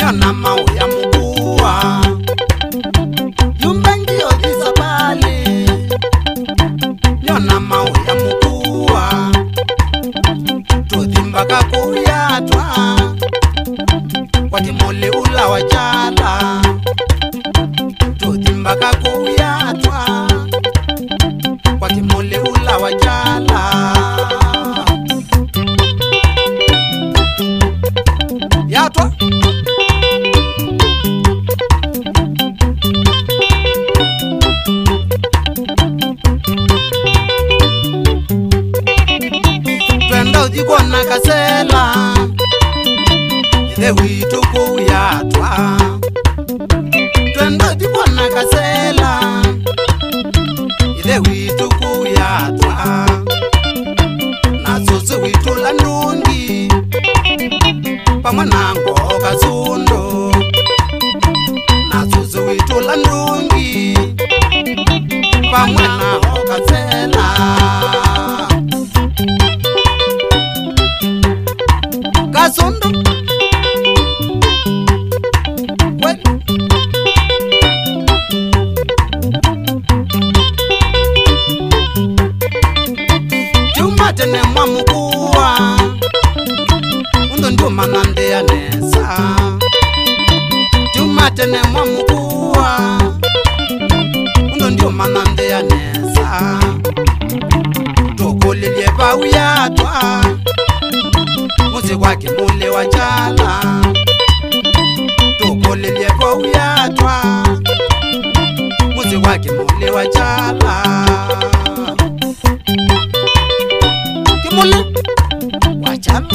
Niona mau ya mkua Yumbengi odisa pali Niona mau ya mkua Tudhimbaka kuyatwa Watimole ula wajala Tudhimbaka kuyatwa Watimole ula wajala Yatwa Twenda udikona kasela Ile witu kuyatwa Twenda udikona kasela Ile witu kuyatwa Nazuzu witu landungi Pamanango kazundo Nazuzu witu landungi Pamanango kasela Kazundo Jumatene mwamukuwa Undo ndio manande ya nesa Jumatene mwamukuwa Undo ndio manande ya nesa Tokolele bau yatwa Muzi wake mule wajala Tokolele bau yatwa Muzi wake mule wajala Kimule wajala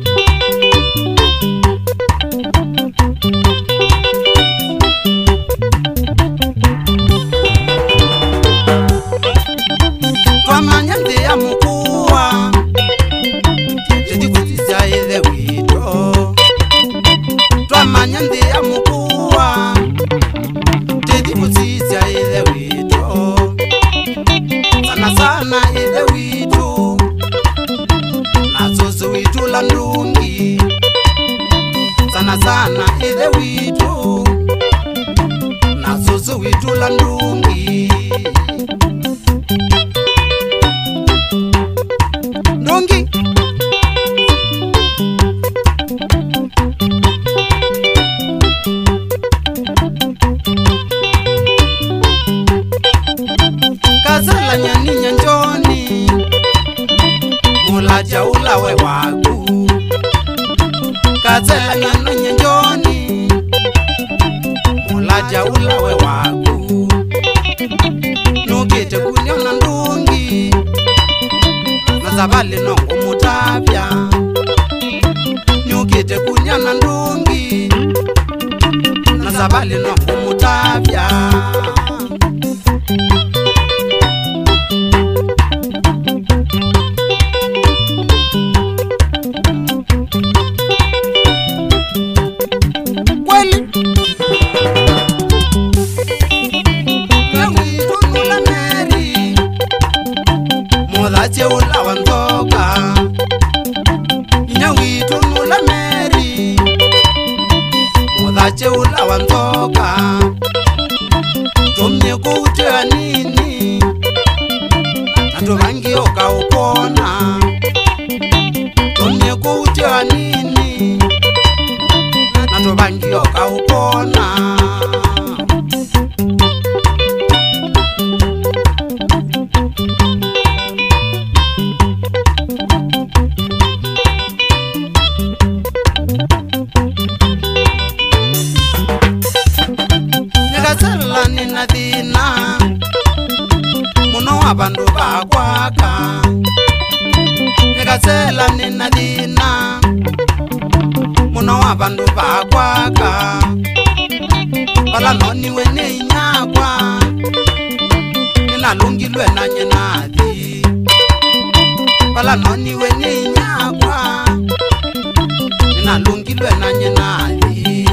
Twamanyande ya mkua Tedi kutisa ile wito Twamanyande ya mkua Tedi kutisa ile wito Sana sana ile wito Nazuzu wito landungi Sana sana ile wito Nazuzu wito landungi Ndungi Kazala nyani nyanjoni Mulaja ulawe waku Kazala nyani nyanjoni Mulaja ulawe waku Nukite kuniona ndungi Nazabali nongo mutabya Nukite kuniona ndungi Nazabali nongo mutabya Kweli Kwewi tunula meri Mulache ula wantoka Nyawi tunula meri Mulache ula wantoka Tumye kutea nini Natuvangi oka upona Tumye kutea nini Natuvangi oka upona Nikasela nina dina Muno wabandu bakwaka Nikasela nina dina Muno wabandu bakwaka Pala noni wene inyakwa Nina lungilwe na nyenadi Pala noni wene inyakwa Nina lungilwe na nyenadi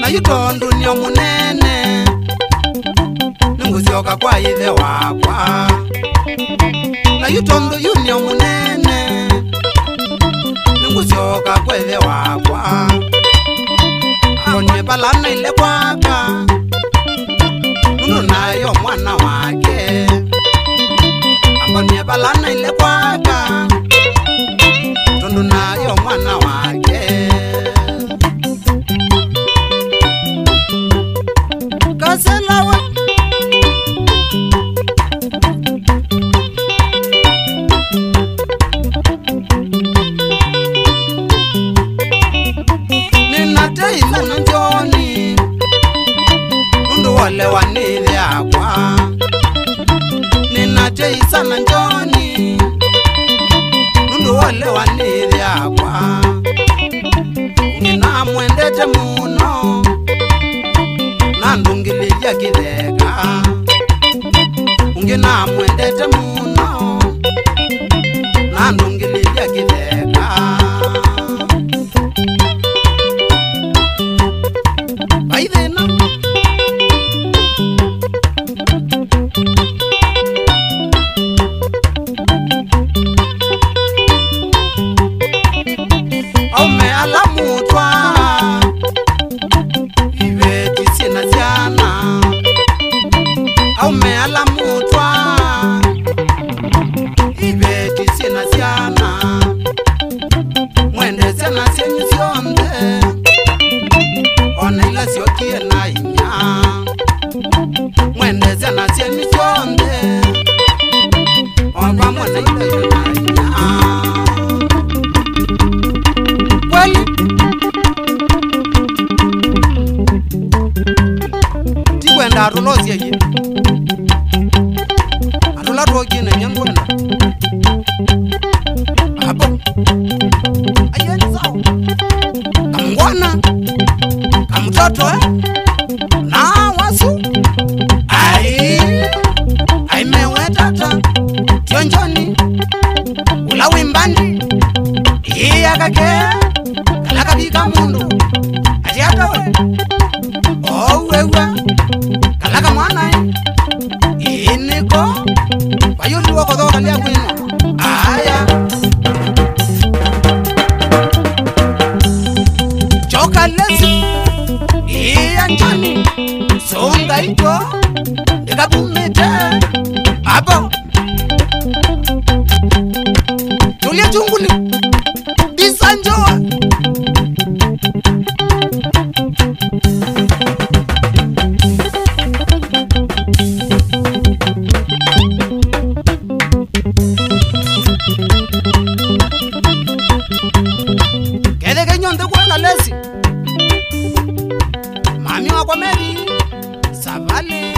na yutondu ni omunene ninguzioka kwa ithe wakwa na yutondu yuni omunene ninguzioka kwa ithe wakwa aonye balana ile kwaka nunu nayo mwana wake aonye balana ile kwaka tundu nayo mwana wake kaselawe ninatei nuna njoni nundu wale wanili akwa ninatei sana njoni nundu wale wanili akwa ninamwendete muno nandungililya kitheka unginamwendete muno nandungililya kitheka baithina aume ala mutwa ibeti sina ziana aume ala mutwa ibeti sina ziana mwende sena senyu sionde ona ila siokie na inya mwende sena senyu sionde ona mwende ila siokie na inya kweli tikwenda arulozie ye arula rogine nyangwenda abo ayeni sawa kamngwana kamtoto na wasu ai mewetata tionjoni ulawimbandi iyakake kalakabika mundu atiatawe owewa kalaka mwana iniko bayuli wokodhoka lia kwino aya choka lesi iyanjani songa ito ndikabumite abo tulia chunguli disanjoa kele kenyonde kwa lesi mami wa kwa Mary Savale